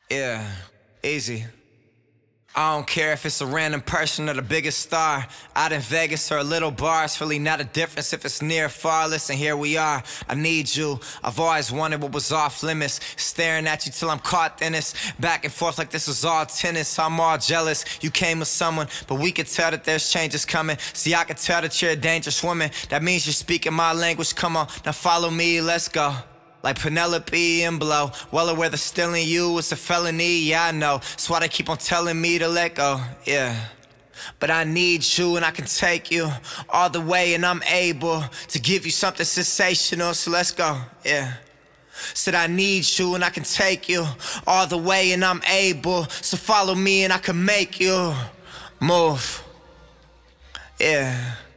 Yeah, easy. I don't care if it's a random person or the biggest star. Out in Vegas or a little bar, it's really not a difference if it's near or far. Listen, here we are, I need you. I've always wanted what was off limits. Staring at you till I'm caught in this. Back and forth like this was all tennis. I'm all jealous, you came with someone, but we could tell that there's changes coming. See, I could tell that you're a dangerous woman. That means you're speaking my language, come on, now follow me, let's go. Like Penelope and Blow, well aware that stealing you is a felony, yeah I know. That's why they keep on telling me to let go, yeah. But I need you and I can take you all the way, and I'm able to give you something sensational, so let's go, yeah. Said I need you and I can take you all the way, and I'm able, so follow me and I can make you move, yeah.